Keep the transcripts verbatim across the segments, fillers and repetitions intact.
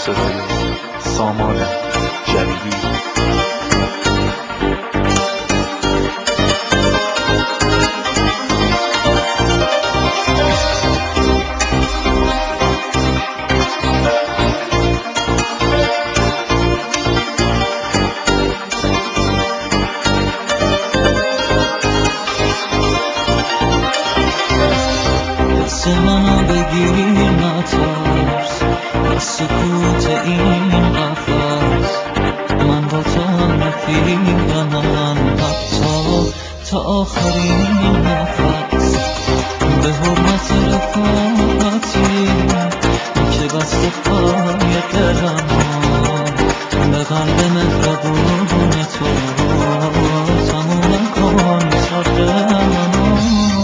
صدای سامان جلیلی. دست منو بگیر نترس، از سکوت این قفس من با تو هم رفیقم، حتی تا آخرین نفس. به حرمت رفاقتی که بسته پای دلم، به قلب مهربون تو تموم کن صبر منو.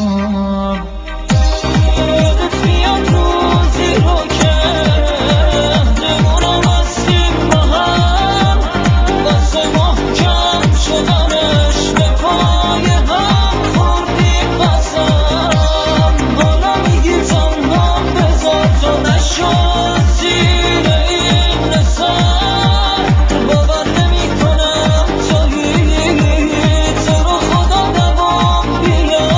یادت میاد روزی رو که عهدمونو بستیم با هم، واسه محکم شدنش به پای هم خوردیم قسم. حالا میگی تنها بذار تا نشد زیر این نسر، باور نمیکنم تویی، تو رو خدا دوام بیار.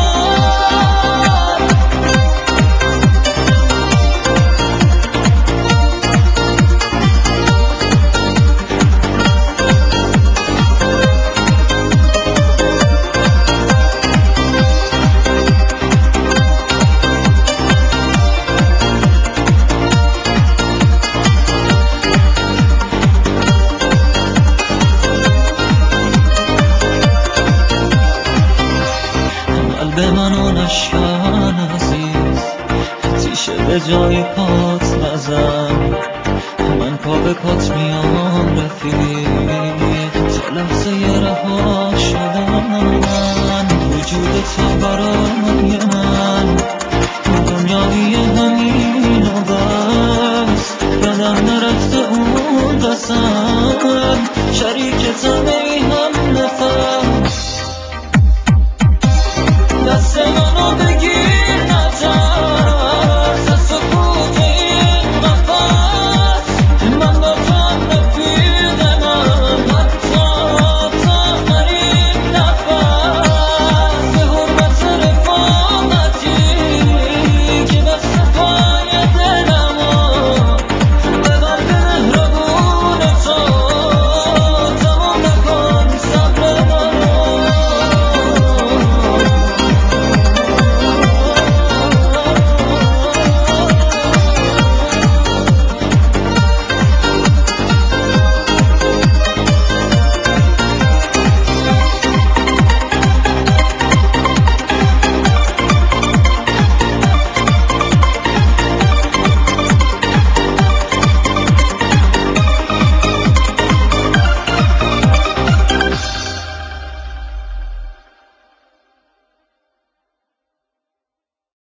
قلب منو نشکن عزیز، تیشه به جای پات نزن. من پا به پات میام رفیق، تا لحظه رها شدن. وجود تو برام